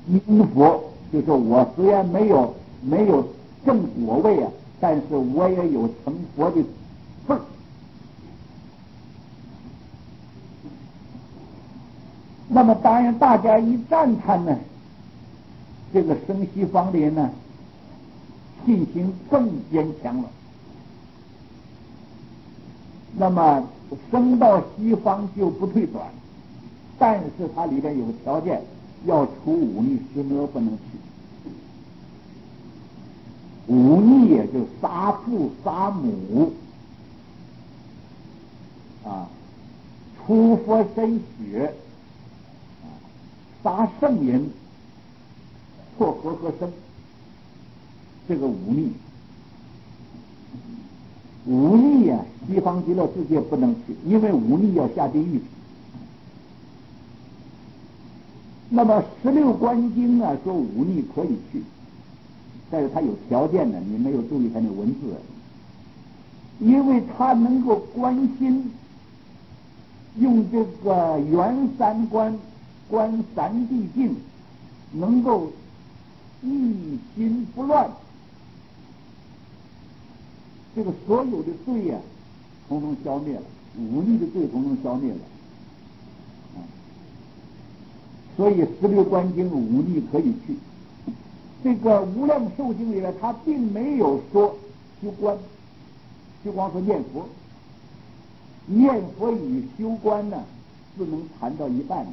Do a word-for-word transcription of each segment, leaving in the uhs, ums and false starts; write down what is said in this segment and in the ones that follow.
因佛，就是我虽然没有没有正果位啊，但是我也有成佛的份儿。那么当然，大家一赞叹呢，这个生西方的人呢，信心更坚强了。那么生到西方就不退转，但是它里边有个条件，要除忤逆失魔不能去。忤逆也就杀父杀母啊，出佛身血，杀圣人，破和合生，这个忤逆。忤逆呀、啊，西方极乐世界不能去，因为忤逆要下地狱。那么十六观经啊说忤逆可以去，但是它有条件的，你没有注意它那文字，因为它能够观心，用这个圆三观观三谛境，能够一心不乱，这个所有的罪呀、啊，统统消灭了，忤逆的罪统统消灭了。所以十六观经忤逆可以去。这个无量寿经里面，他并没有说修观，就光说念佛。念佛与修观呢，是能谈到一半的。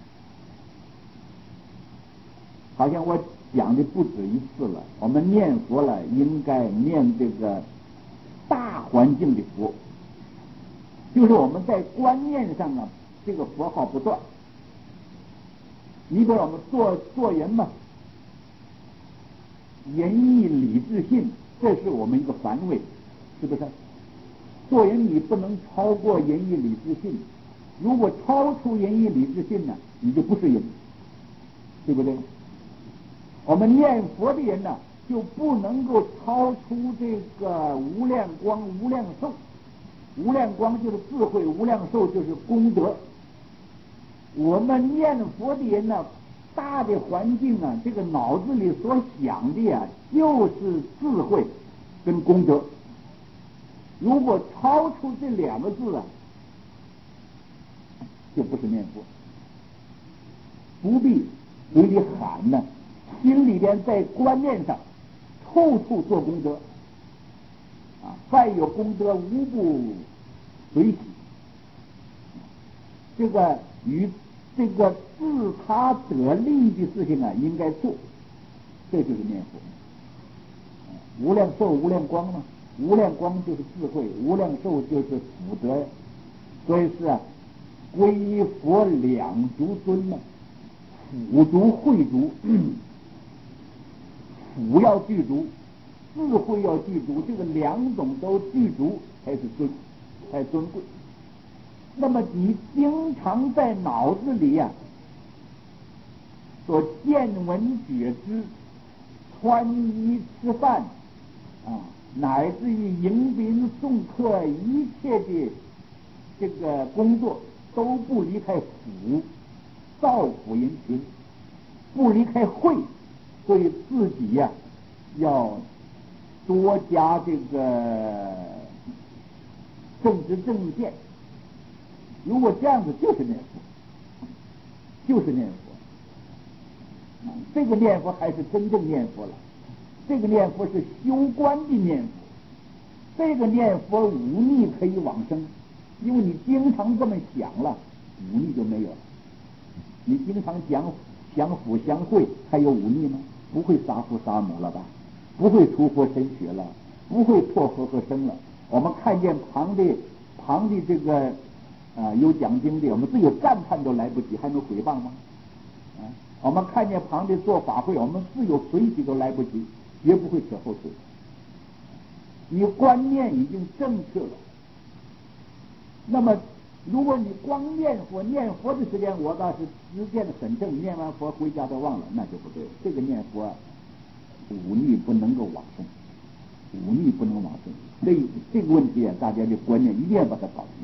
好像我讲的不止一次了，我们念佛了，应该念这个大环境的佛，就是我们在观念上啊，这个佛号不断。你比如我们做做人嘛，仁义礼智信，这是我们一个凡位，是不是？做人你不能超过仁义礼智信，如果超出仁义礼智信呢，你就不是人，对不对？我们念佛的人呢，就不能够超出这个无量光无量寿。无量光就是智慧，无量寿就是功德。我们念佛的人呢，大的环境啊，这个脑子里所想的啊，就是智慧跟功德。如果超出这两个字啊，就不是念佛。不必嘴里喊呢，心里边在观念上处处做功德啊，凡有功德无不随喜。这个与这个自他得利的事情啊，应该做，这就是念佛。无量寿无量光嘛，无量光就是智慧，无量寿就是福德，所以是啊，皈依佛两足尊嘛，辅足慧足，辅要具足，智慧要具足，这个两种都具足才是尊，才尊贵。那么你经常在脑子里呀、啊，所见闻觉知、穿衣吃饭啊，乃至于迎宾送客一切的这个工作，都不离开辅，造福人群，不离开慧，所以自己呀、啊、要多加这个正知正见。如果这样子就是念佛，就是念佛，这个念佛还是真正念佛了。这个念佛是修观的念佛，这个念佛忤逆可以往生，因为你经常这么想了，忤逆就没有了。你经常讲相辅相会，还有忤逆吗？不会杀父杀母了吧？不会出佛身血了？不会破和合生了？我们看见旁的旁的这个。啊，有讲经的，我们自有赞叹都来不及，还能诽谤吗？啊，我们看见旁的做法会，我们自有随喜都来不及，绝不会扯后腿。你观念已经正确了，那么如果你光念佛，念佛的时间我倒是实践的很正，念完佛回家都忘了，那就不对了。这个念佛忤逆不能够往生，忤逆不能往生，这这个问题啊，大家的观念一定要把它搞清。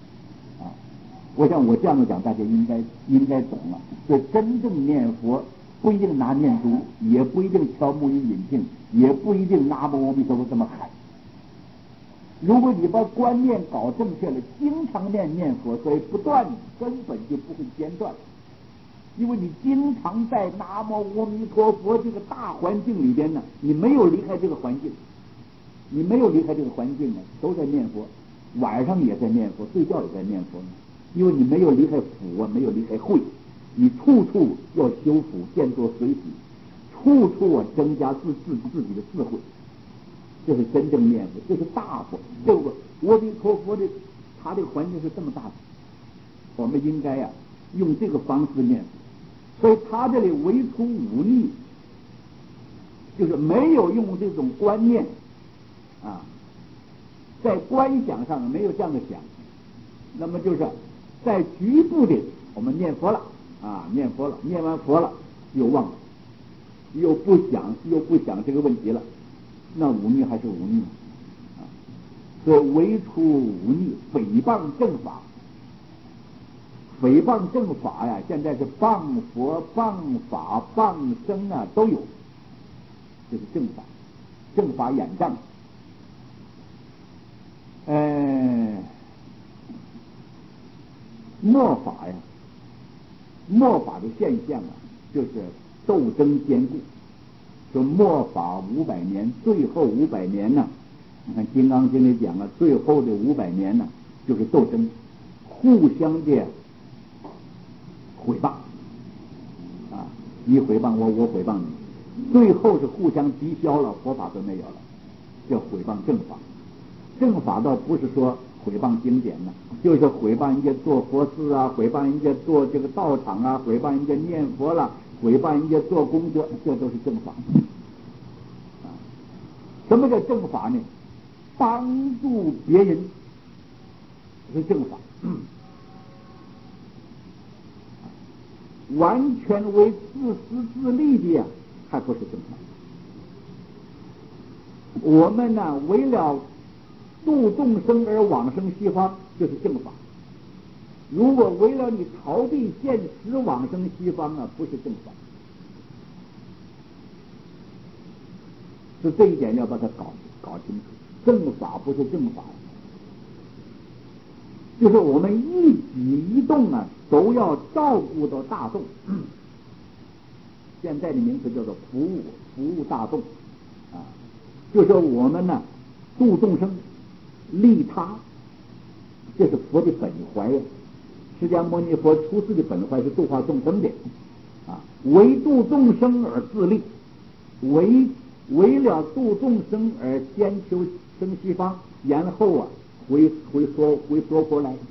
我想我这样讲，大家应该应该懂了。所以真正念佛不一定拿念珠，也不一定敲木鱼引磬，也不一定南无阿弥陀佛这么喊。如果你把观念搞正确了，经常念念佛，所以不断，根本就不会间断。因为你经常在南无阿弥陀佛这个大环境里边呢，你没有离开这个环境，你没有离开这个环境呢，都在念佛，晚上也在念佛，睡觉也在念佛，因为你没有离开府啊，没有离开会，你处处要修福，见作随喜，处处啊增加自自自己的智慧，这是真正念佛，这是大佛。这个阿弥陀佛的，他这个环境是这么大的，我们应该啊用这个方式念佛。所以他这里唯除忤逆，就是没有用这种观念啊，在观想上没有这样的想，那么就是在局部的我们念佛了啊，念佛了，念完佛了又忘了，又不想又不想这个问题了，那忤逆还是忤逆啊。所以唯除忤逆，诽谤正法。诽谤正法呀，现在是谤佛、谤法、谤僧啊，都有，这是正法，正法眼障。呃，末法呀，末法的现象啊，就是斗争坚固。说末法五百年，最后五百年呢，你看《金刚经》里讲了，最后的五百年呢，就是斗争，互相的毁谤啊，你毁谤我，我毁谤你，最后是互相抵消了，佛法都没有了，叫毁谤正法。正法倒不是说毁谤经典呢，就是毁谤人家做佛事啊，毁谤人家做这个道场啊，毁谤人家念佛了，毁谤人家做工作，这都是正法啊。什么叫正法呢？帮助别人是正法。完全为自私自利的呀，还不是正法。我们呢，为了度众生而往生西方，就是正法。如果为了你逃避现实往生西方啊，不是正法。是这一点要把它搞搞清楚。正法不是正法，就是我们一举一动啊，都要照顾到大众。现在的名词叫做服务，服务大众啊，就说我们呢度众生利他，这是佛的本怀呀。释迦牟尼佛出世的本怀是度化众生的啊，为度众生而自利，为为了度众生而先求生西方，然后啊回回说回说佛来。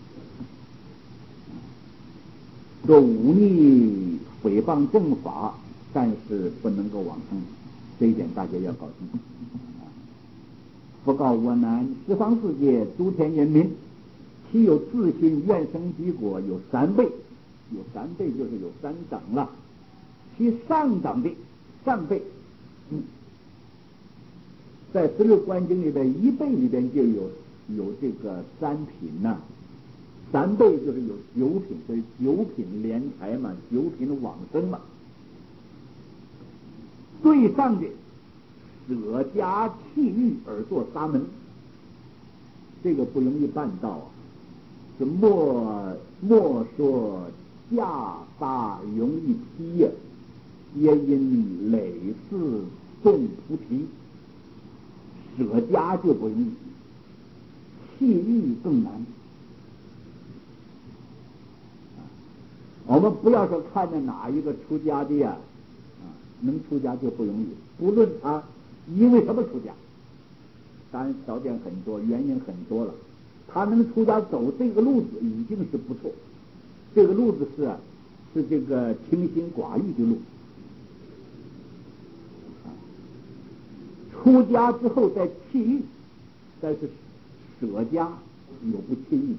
说忤逆诽谤正法，但是不能够往生，这一点大家要搞清楚。佛告我南十方世界诸天人民，其有自心愿生彼国，有三辈，有三辈就是有三等了。其上等的上辈，嗯，在十六观经里边，一辈里边就有有这个三品呐、啊。三辈就是有九品，所以九品莲台嘛，九品往生嘛。最上的舍家弃欲而作沙门，这个不容易办到啊。是莫莫说袈裟容易披呀，皆因累世众菩提。舍家就不容易，弃欲更难。我们不要说看见哪一个出家的呀，啊，能出家就不容易。不论他因为什么出家，当然条件很多，原因很多了。他能出家走这个路子已经是不错，这个路子是啊，是这个清心寡欲的路。啊，出家之后再弃欲，但是舍家有不弃欲。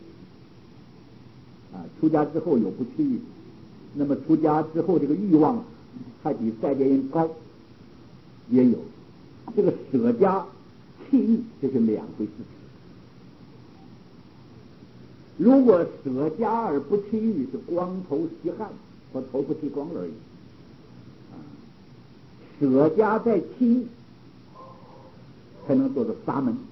啊，出家之后有不弃欲，那么出家之后这个欲望还比在家人高，也有。这个舍家弃欲这是两回事。如果舍家而不弃欲，是光头吸汗，和头不剃光而已。 舍家在妻才能做到沙门。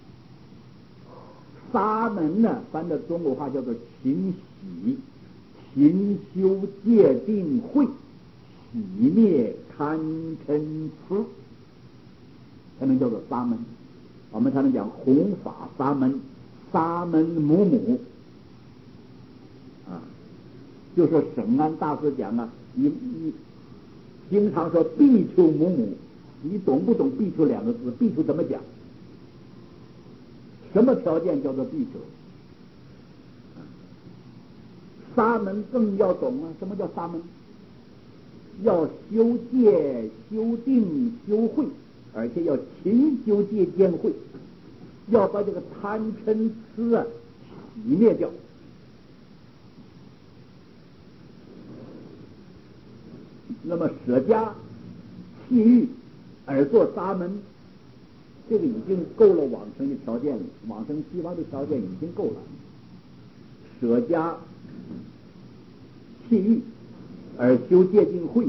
沙门呢，翻的中国话叫做勤洗、勤修戒定慧、洗灭贪嗔痴，才能叫做沙门。我们才能讲弘法沙门，沙门母母啊，就说沈安大师讲啊，你你经常说必求母母，你懂不懂必求两个字？必求怎么讲？什么条件叫做必求？沙门更要懂啊，什么叫沙门？要修戒、修定、修慧，而且要勤修戒兼慧，要把这个贪嗔痴啊洗灭掉。那么舍家弃欲而做沙门，这个已经够了往生的条件了，往生西方的条件已经够了。舍家弃欲而修戒定慧，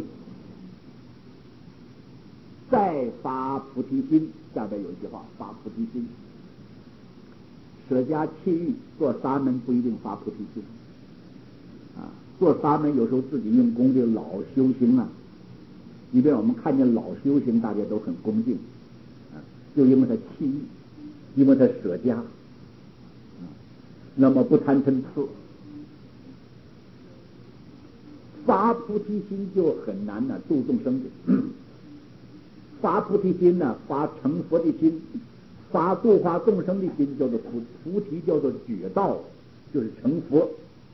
再发菩提心。下边有一句话，发菩提心。舍家弃欲做沙门不一定发菩提心啊，做沙门有时候自己用功的老修行啊，因为我们看见老修行大家都很恭敬啊，就因为他弃欲，因为他舍家啊，那么不贪嗔痴，发菩提心就很难呢、啊，度众生的。发菩提心呢、啊，发成佛的心，发度化众生的心，叫做菩菩提，叫做觉道，就是成佛。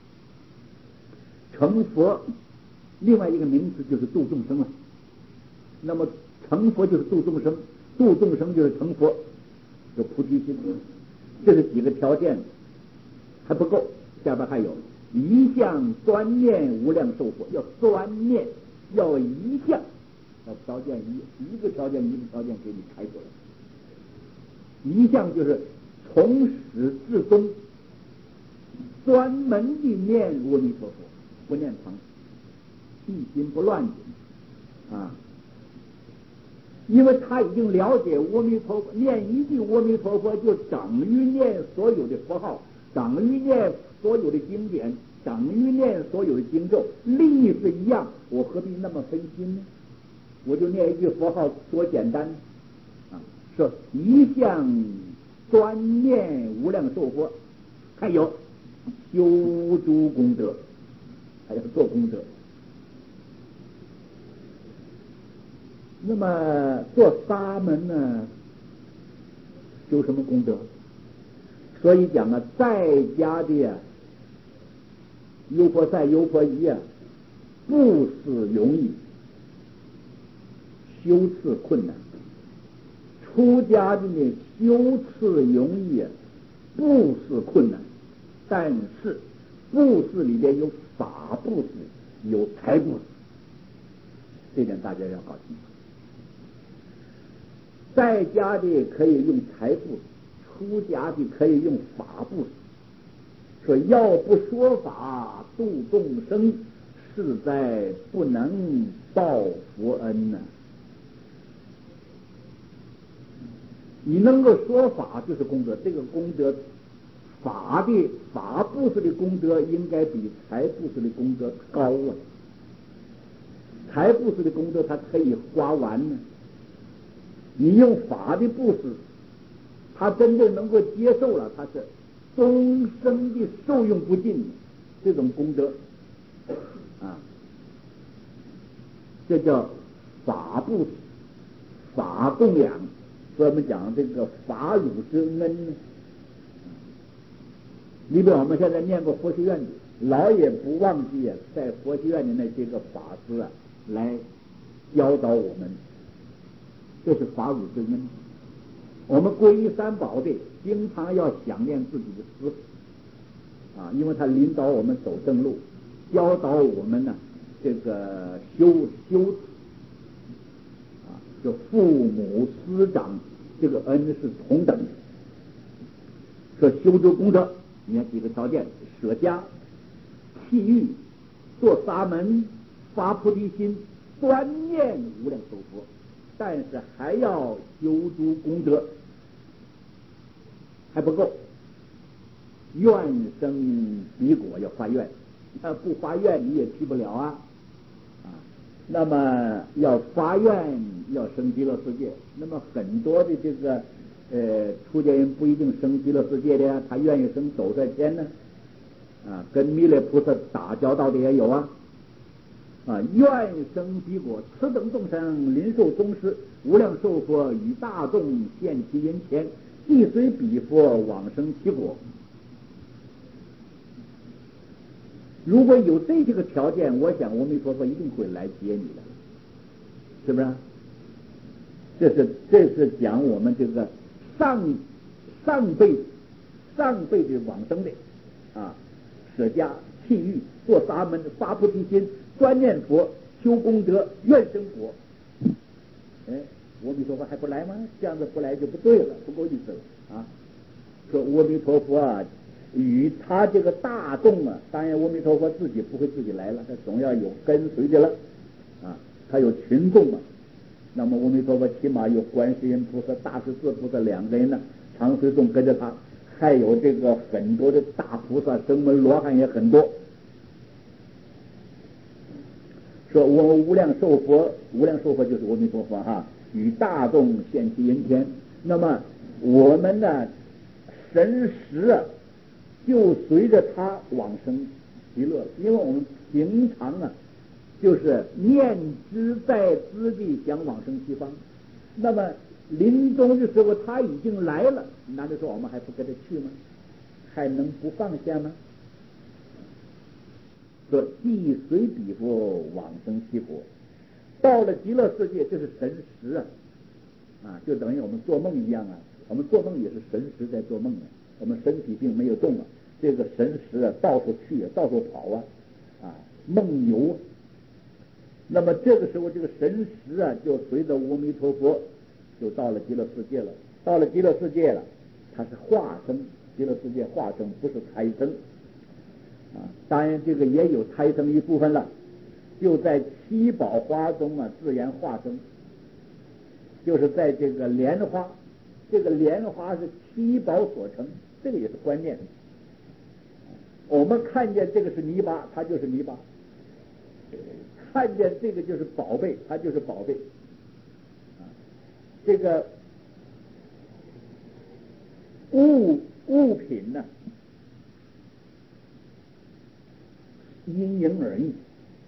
成佛另外一个名词就是度众生了。那么成佛就是度众生，度众生就是成佛，有菩提心。这是几个条件还不够，下边还有一向专念无量寿佛，要专念，要一向，要条件一一个条件一个条件给你开出来。一向就是从始至终专门的念阿弥陀佛，不念旁，一心不乱的啊，因为他已经了解阿弥陀佛，念一句阿弥陀佛就等于念所有的佛号，等于念所有的经典，等于念所有的经咒，力是一样，我何必那么分心呢？我就念一句佛号多简单啊！说一向专念无量寿佛，还有修诸功德，还要做功德。那么做沙门呢，修什么功德？所以讲啊，在家的啊，优婆塞、优婆夷啊，布施容易，修持困难；出家的呢，修持容易，布施困难。但是布施里边有法布施，有财布施，这点大家要搞清楚。在家的可以用财布施，出家的可以用法布施。说要不说法度众生，实在不能报佛恩呢、啊。你能够说法就是功德，这个功德法的法布施的功德应该比财布施的功德高啊。财布施的功德它可以花完呢，你用法的布施，他真正能够接受了，他是终生的受用不尽这种功德啊，这叫法布施、法供养。所以我们讲这个法乳之恩呢，你比如我们现在念过佛学院的，老也不忘记在佛学院的那些个法师啊，来教导我们，这是法乳之恩。我们皈依三宝的，经常要想念自己的师父啊，因为他领导我们走正路，教导我们呢、啊、这个修修啊，就父母师长这个恩是同等的。说修诸功德，你看几个条件：舍家、弃欲、做沙门、发菩提心、专念无量寿佛。 但是还要修诸功德，还不够。愿生彼果，要发愿，啊，不发愿你也去不了啊，啊，那么要发愿要升极乐世界。那么很多的这个呃出家人不一定升极乐世界的呀，他愿意升斗率天呢，啊，跟弥勒菩萨打交道的也有啊。啊，愿生彼果，此等众生临受宗师，无量寿佛与大众现其人前，即随彼佛往生其果。如果有这些个条件，我想阿弥陀佛一定会来接你的，是不是？这是这是讲我们这个上上辈上辈的往生的啊，舍家弃欲，做沙门，发菩提心，专念佛，修功德，愿生果。哎，阿弥陀佛还不来吗？这样子不来就不对了，不够意思了啊！说阿弥陀佛啊，与他这个大众啊，当然阿弥陀佛自己不会自己来了，他总要有跟随的了啊，他有群众嘛。那么阿弥陀佛起码有观世音菩萨、大势至菩萨两个人呢，常随众跟着他，还有这个很多的大菩萨、声闻罗汉也很多。说我无量寿佛，无量寿佛就是阿弥陀佛哈，与大众现其人天。那么我们呢，神识啊，就随着他往生极乐了，因为我们平常啊，就是念之在兹地想往生西方。那么临终的时候他已经来了，难道说我们还不跟他去吗？还能不放下吗？说即随彼佛往生其国，到了极乐世界，这是神识啊，啊，就等于我们做梦一样啊。我们做梦也是神识在做梦啊，我们身体并没有动啊，这个神识啊到处去啊，到处跑啊，啊，梦游。那么这个时候，这个神识啊，就随着阿弥陀佛，就到了极乐世界了。到了极乐世界了，它是化生，极乐世界化生，不是胎生。啊，当然这个也有胎生一部分了，就在七宝花中啊自然化生，就是在这个莲花，这个莲花是七宝所成，这个也是关键。我们看见这个是泥巴，它就是泥巴；看见这个就是宝贝，它就是宝贝。啊，这个物物品呢，因人而异。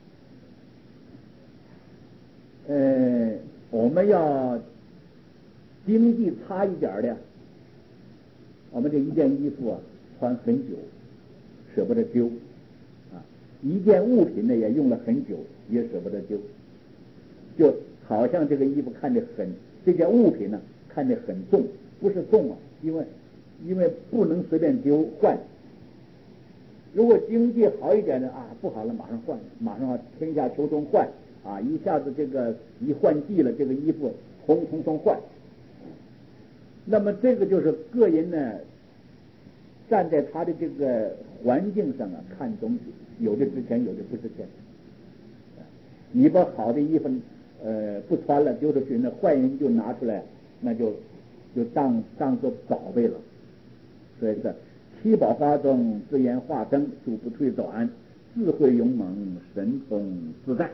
呃，我们要经济差一点的，我们这一件衣服啊穿很久，舍不得丢啊；一件物品呢也用了很久，也舍不得丢。就好像这个衣服看着很，这件物品呢看着很重，不是重啊，因为因为不能随便丢换。如果经济好一点的啊，不好了马上换，马上春夏秋冬换啊，一下子这个一换季了，这个衣服通通通换。那么这个就是个人呢，站在他的这个环境上啊看东西，有的值钱，有的不值钱。你把好的衣服呃不穿了丢出去，那坏人就拿出来，那就就当当做宝贝了。所以这七宝花中自然化生，主不退转，智慧勇猛，神通自在。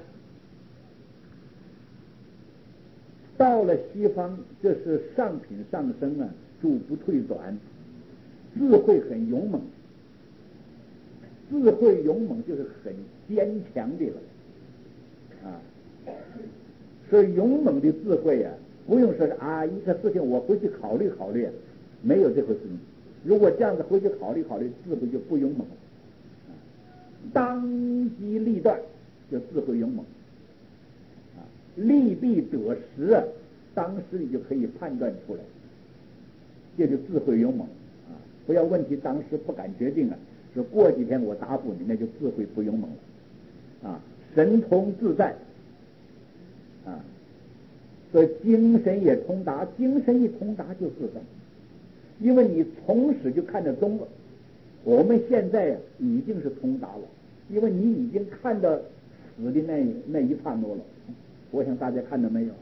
到了西方，这是上品上升啊，主不退转，智慧很勇猛，智慧勇猛就是很坚强的了啊。所以勇猛的智慧啊，不用说是啊一个事情我回去考虑考虑，没有这回事情。如果这样子回去考虑考虑，智慧就不勇猛了。当机立断就智慧勇猛啊，利弊得失啊，当时你就可以判断出来，这就智慧勇猛啊。不要问题当时不敢决定啊，说过几天我答复你，那就智慧不勇猛了啊。神通自在啊，所以精神也通达，精神一通达就自在。因为你从始就看得通了，我们现在已经是通达了，因为你已经看到死的那那一刹那了。我想大家看到没有？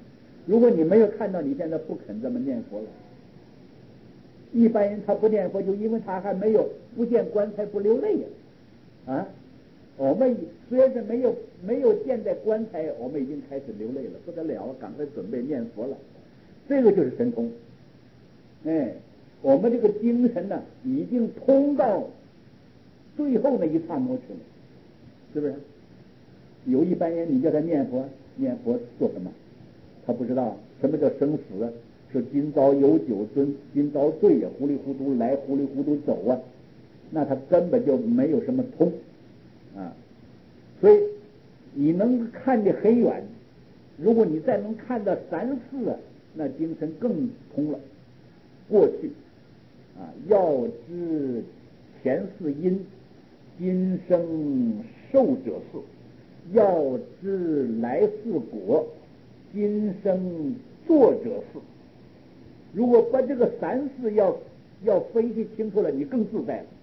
如果你没有看到，你现在不肯这么念佛了。一般人他不念佛，就因为他还没有不见棺材不流泪呀。啊，我们虽然是没有没有见在棺材，我们已经开始流泪了，不得了了，赶快准备念佛了。这个就是神通。哎，我们这个精神呢，已经通到最后那一刹那去了，是不是？有一般人你叫他念佛，念佛做什么？他不知道什么叫生死啊，是今朝有酒尊，今朝醉呀，糊里糊涂来，糊里糊涂走啊，那他根本就没有什么通啊。所以你能看得很远，如果你再能看到三世啊，那精神更通了。过去啊，要知前世因，今生受者是；要知来世果，今生作者是。如果把这个三世要要分析清楚了，你更自在了。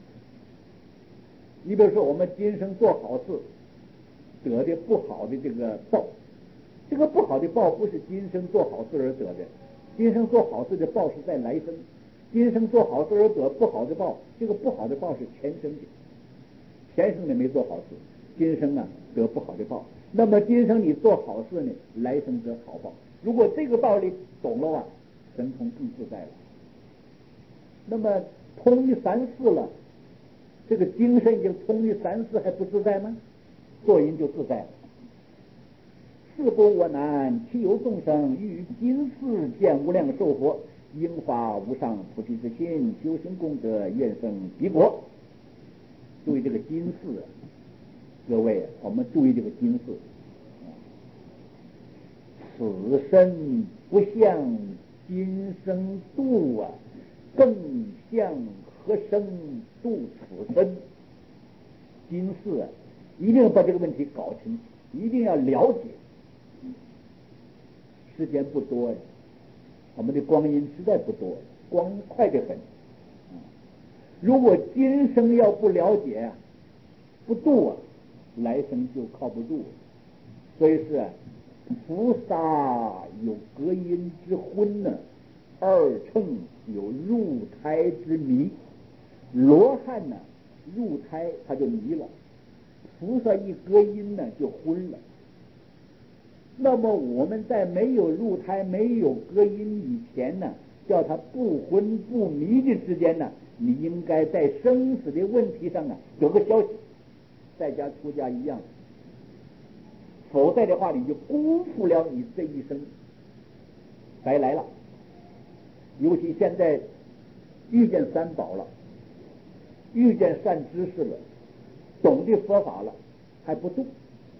你比如说，我们今生做好事，得的不好的这个报，这个不好的报不是今生做好事而得的，今生做好事的报是在来生。今生做好事而得不好的报，这个不好的报是前生的，前生你没做好事，今生啊得不好的报。那么今生你做好事呢，来生得好报。如果这个道理懂了啊，神通更自在了。那么通于三世了，这个精神已经通于三世，还不自在吗？做人就自在了。是故我难，其有众生于今世见无量寿佛，应发无上菩提之心，修行功德，愿生彼国。注意这个今世，各位，我们注意这个今世。此身不向今生度啊，更向何生度此身？今世啊，一定要把这个问题搞清楚，一定要了解。时间不多呀，我们的光阴实在不多，光阴快得很。如果今生要不了解啊，不度啊，来生就靠不住。所以是、啊、菩萨有隔阴之昏呢，二乘有入胎之迷。罗汉呢，入胎他就迷了，菩萨一隔阴呢就昏了。那么我们在没有入胎、没有隔阴以前呢，叫他不昏不迷的之间呢，你应该在生死的问题上啊有个消息，在家出家一样，否则的话你就辜负了你这一生，白来了。尤其现在遇见三宝了，遇见善知识了，懂得佛法了，还不度。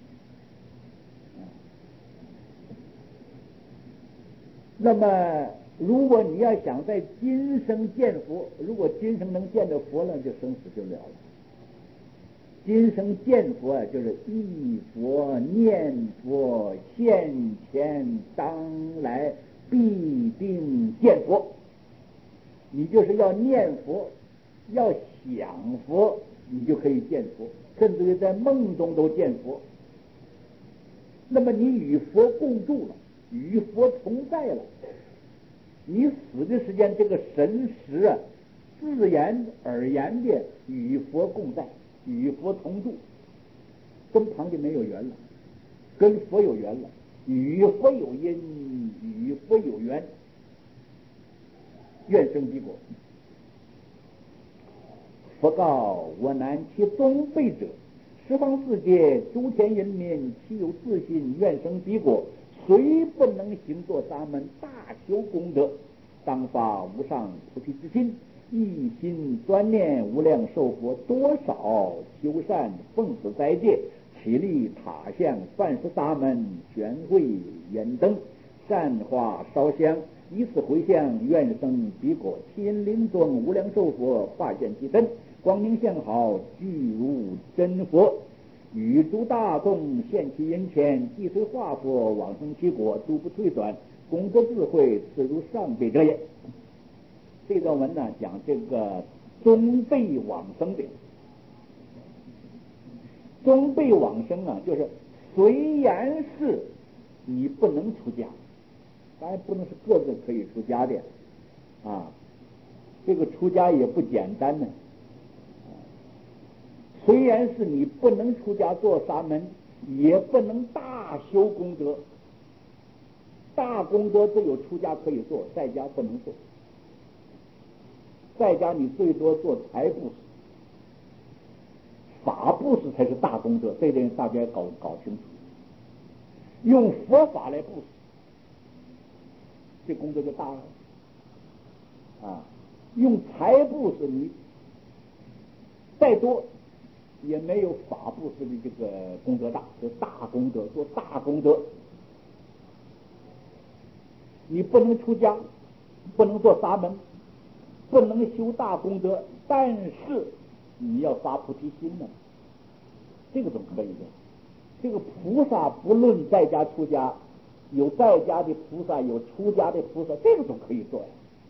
那么如果你要想在今生见佛，如果今生能见到佛了，就生死就了了。今生见佛啊，就是忆佛念佛，现前当来必定见佛。你就是要念佛，要想佛，你就可以见佛，甚至于在梦中都见佛。那么你与佛共住了，与佛同在了，你死的时间这个神识啊，自然而然的与佛共在，与佛同住，跟旁的没有缘了，跟佛有缘了，与佛有因，与佛有缘，愿生彼国。佛告我难其宗辈者，十方世界诸天人民，其有自信愿生彼国，虽不能行作沙门大修功德，当发无上菩提之心，一心专念无量寿佛，多少修善奉持斋戒，起立塔像，饭食沙门，玄会圆灯，善花烧香，以此回向，愿生彼国。亲临尊无量寿佛，化现其身，光明相好，具如真佛，与诸大众现其人前，即随化佛往生其国，诸不退转，功德智慧，此如上辈者也。这段文呢，讲这个中辈往生的。中辈往生啊，就是虽然是你不能出家， 当然不能是个个可以出家的啊。这个出家也不简单呢。虽然是你不能出家做沙门，也不能大修功德。大功德只有出家可以做，在家不能做。在家你最多做财布施，法布施才是大功德，这点大家要搞搞清楚。用佛法来布施，这功德就大了啊！用财布施，你再多也没有法布施的这个功德大，是大功德，做大功德。你不能出家，不能做沙门，不能修大功德，但是你要发菩提心呢，这个总可以的。这个菩萨不论在家出家，有在家的菩萨，有出家的菩萨，这个总可以做呀。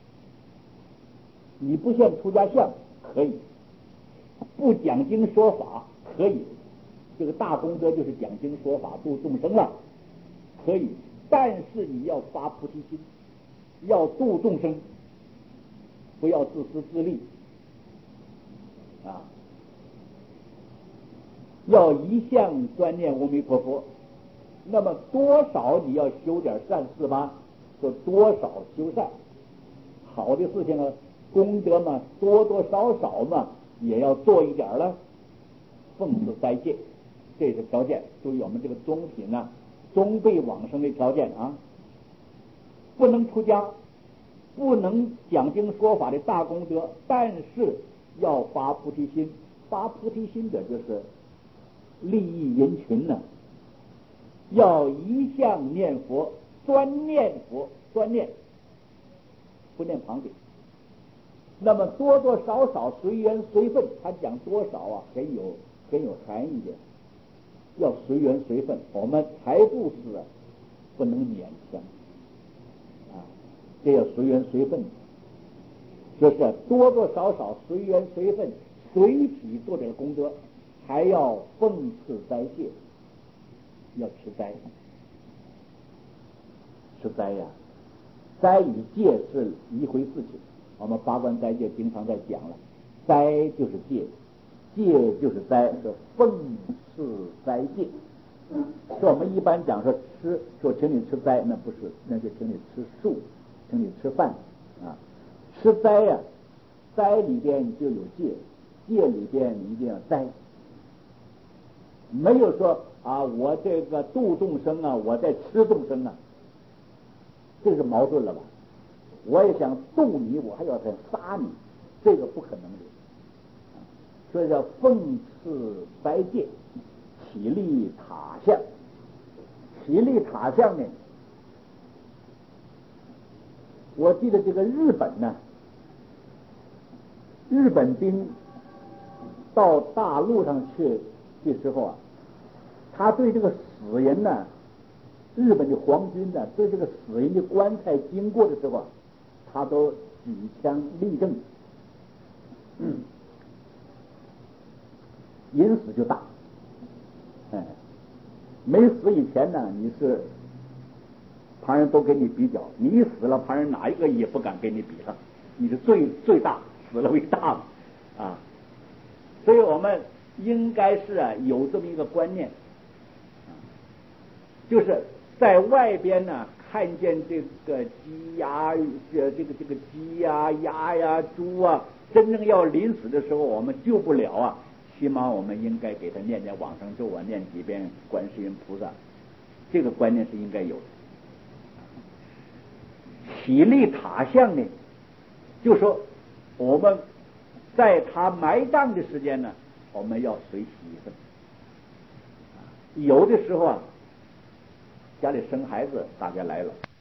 你不现出家相可以，不讲经说法可以，这个大功德就是讲经说法度众生了，可以。但是你要发菩提心，要度众生，不要自私自利啊！要一向专念阿弥陀佛。那么多少你要修点善事吧，就多少修善。好的事情呢，功德嘛，多多少少嘛，也要做一点了。奉持斋戒，这是条件。注意我们这个中品呢，终被往生的条件啊，不能出家，不能讲经说法的大功德，但是要发菩提心。发菩提心的就是利益人群呢，要一向念佛，专念佛，专念，不念旁的。那么多多少少随缘随分，他讲多少啊，很有很有含义的。要随缘随分，我们财布施啊，不能勉强啊，这要随缘随分。就是多多少少随缘随分，随喜做点功德，还要奉持斋戒，要吃斋。吃斋呀、啊，斋与戒是一回事情。我们八关斋戒经常在讲了，斋就是戒，戒就是斋，是奉持斋戒。说我们一般讲说吃，说请你吃斋，那不是，那就请你吃素，请你吃饭啊。吃斋呀、啊，斋里边就有戒，戒里边你一定要斋。没有说啊，我这个度众生啊，我在吃众生啊，这是矛盾了吧？我也想度你，我还要再杀你，这个不可能的。所以叫奉持斋戒，起立塔像。起立塔像呢，我记得这个日本呢，日本兵到大陆上去的时候啊，他对这个死人呢，日本的皇军呢，对这个死人的棺材经过的时候啊，他都举枪立正，嗯，因死就打，哎，没死以前呢，你是旁人都跟你比较，你死了，旁人哪一个也不敢跟你比了，你是最最大，死了为大嘛，啊，所以我们应该是啊有这么一个观念，就是在外边呢看见这个鸡鸭，这这个这个鸡呀、鸭呀、猪啊，真正要临死的时候我们救不了啊，起码我们应该给他念念往生咒啊，念几遍观世音菩萨，这个观念是应该有的。起立塔像呢，就说我们在他埋葬的时间呢，我们要随喜一份。有的时候啊，家里生孩子，大家来了。